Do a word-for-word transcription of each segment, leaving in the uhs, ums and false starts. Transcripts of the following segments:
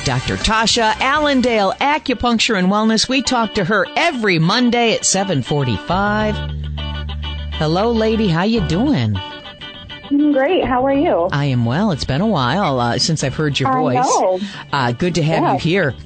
Doctor Tasha Allendale, Acupuncture and Wellness. We talk to her every Monday at seven forty-five. Hello, lady. How you doing? I'm great. How are you? I am well. It's been a while uh, since I've heard your voice. I know. Uh, good to have yeah. you here.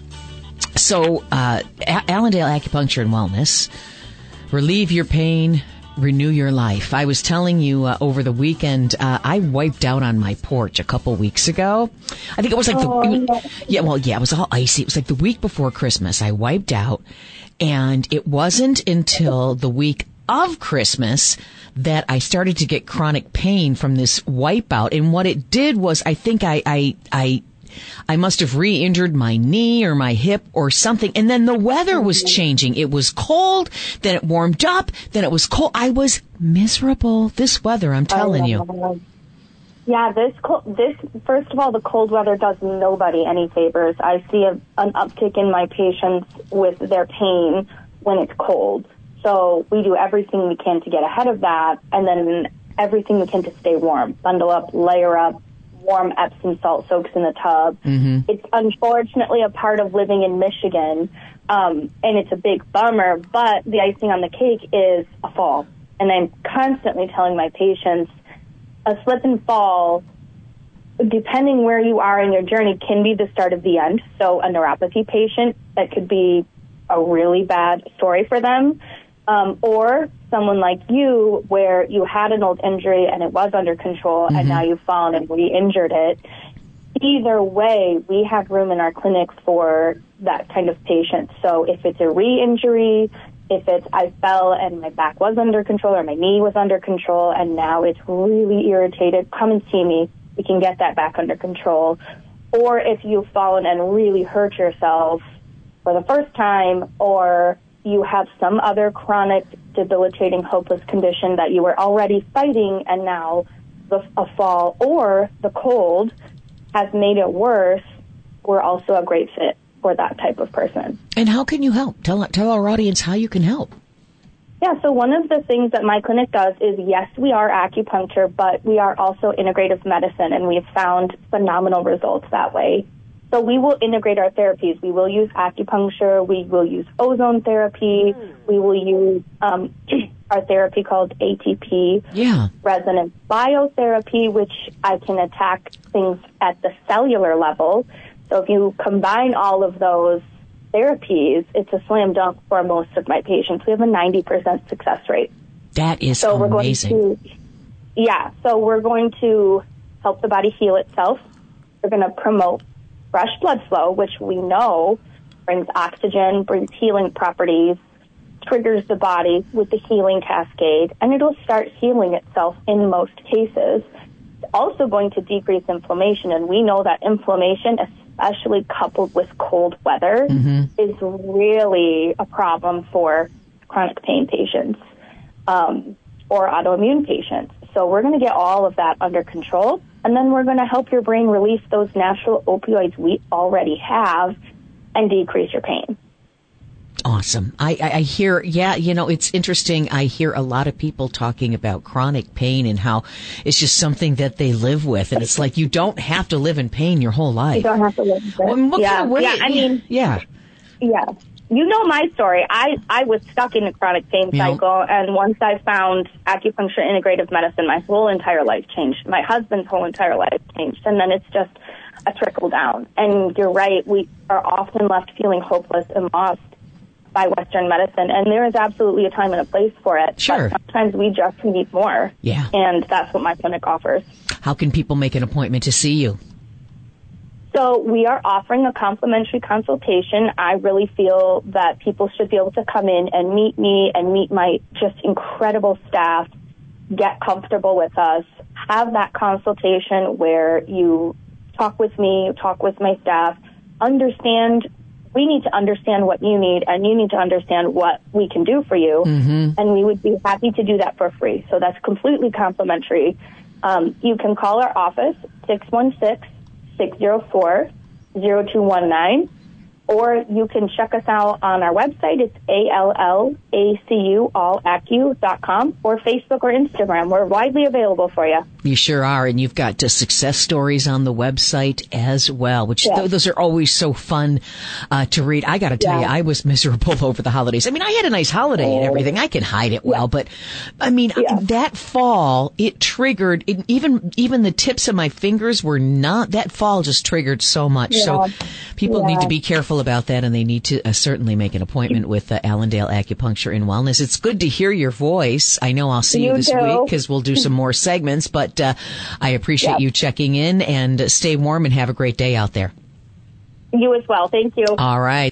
So, uh, A- Allendale Acupuncture and Wellness. Relieve your pain, renew your life. I was telling you uh, over the weekend, uh, I wiped out on my porch a couple weeks ago. I think it was like oh, the, it no. was, yeah, well, yeah, it was all icy. It was like the week before Christmas. I wiped out, and it wasn't until the week of Christmas that I started to get chronic pain from this wipeout. And what it did was, I think I, I, I, I must have re-injured my knee or my hip or something. And then the weather was changing. It was cold, then it warmed up, then it was cold. I was miserable. This weather, I'm telling you. Yeah, this cold, this first of all, the cold weather does nobody any favors. I see a, an uptick in my patients with their pain when it's cold. So we do everything we can to get ahead of that, and then everything we can to stay warm. Bundle up, layer up, warm Epsom salt soaks in the tub. Mm-hmm. It's unfortunately a part of living in Michigan, um, and it's a big bummer, but the icing on the cake is a fall. And I'm constantly telling my patients, a slip and fall, depending where you are in your journey, can be the start of the end. So a neuropathy patient, that could be a really bad story for them. Um, or someone like you, where you had an old injury and it was under control, mm-hmm. and now you've fallen and re-injured it. Either way, we have room in our clinic for that kind of patient. So if it's a re-injury, if it's I fell and my back was under control or my knee was under control and now it's really irritated, come and see me. We can get that back under control. Or if you've fallen and really hurt yourself for the first time, or you have some other chronic, debilitating, hopeless condition that you were already fighting, and now the, a fall or the cold has made it worse, we're also a great fit for that type of person. And how can you help? Tell, tell our audience how you can help. Yeah, so one of the things that my clinic does is, yes, we are acupuncture, but we are also integrative medicine, and we've found phenomenal results that way. So we will integrate our therapies. We will use acupuncture. We will use ozone therapy. Mm. We will use um, our therapy called A T P, yeah. resonance biotherapy, which I can attack things at the cellular level. So if you combine all of those therapies, it's a slam dunk for most of my patients. We have a ninety percent success rate. That is so amazing. We're going to, yeah, so we're going to help the body heal itself. We're going to promote fresh blood flow, which we know brings oxygen, brings healing properties, triggers the body with the healing cascade, and it'll start healing itself in most cases. It's also going to decrease inflammation, and we know that inflammation, especially coupled with cold weather, mm-hmm. is really a problem for chronic pain patients um, or autoimmune patients. So we're going to get all of that under control, and then we're going to help your brain release those natural opioids we already have and decrease your pain. Awesome. I, I, I hear, yeah, you know, it's interesting. I hear a lot of people talking about chronic pain and how it's just something that they live with. And it's like, you don't have to live in pain your whole life. You don't have to live with it. Well, what yeah. kind of way? yeah, I mean, yeah. Yeah. You know my story. I, I was stuck in a chronic pain you cycle, know, and once I found acupuncture integrative medicine, my whole entire life changed. My husband's whole entire life changed, and then it's just a trickle down. And you're right, we are often left feeling hopeless and lost by Western medicine, and there is absolutely a time and a place for it. Sure. But sometimes we just need more. Yeah. And that's what my clinic offers. How can people make an appointment to see you? So we are offering a complimentary consultation. I really feel that people should be able to come in and meet me and meet my just incredible staff, get comfortable with us, have that consultation where you talk with me, talk with my staff, understand, we need to understand what you need, and you need to understand what we can do for you. Mm-hmm. And we would be happy to do that for free. So that's completely complimentary. Um, you can call our office, six one six, six zero four, zero two one nine, or you can check us out on our website. It's A L L A C U all acu dot com, or Facebook or Instagram. We're widely available for you. You sure are. And you've got uh, success stories on the website as well, which yeah. th- those are always so fun uh, to read. I got to tell yeah. you, I was miserable over the holidays. I mean, I had a nice holiday oh. and everything. I can hide it well, yeah. but I mean, yeah. that fall, it triggered, it, even even the tips of my fingers were not, that fall just triggered so much. Yeah. So people yeah. need to be careful about that, and they need to uh, certainly make an appointment with uh, Allendale Acupuncture and Wellness. It's good to hear your voice. I know I'll see you, you this too. week because we'll do some more segments, but uh, I appreciate yep. you checking in, and stay warm and have a great day out there. You as well. Thank you. All right.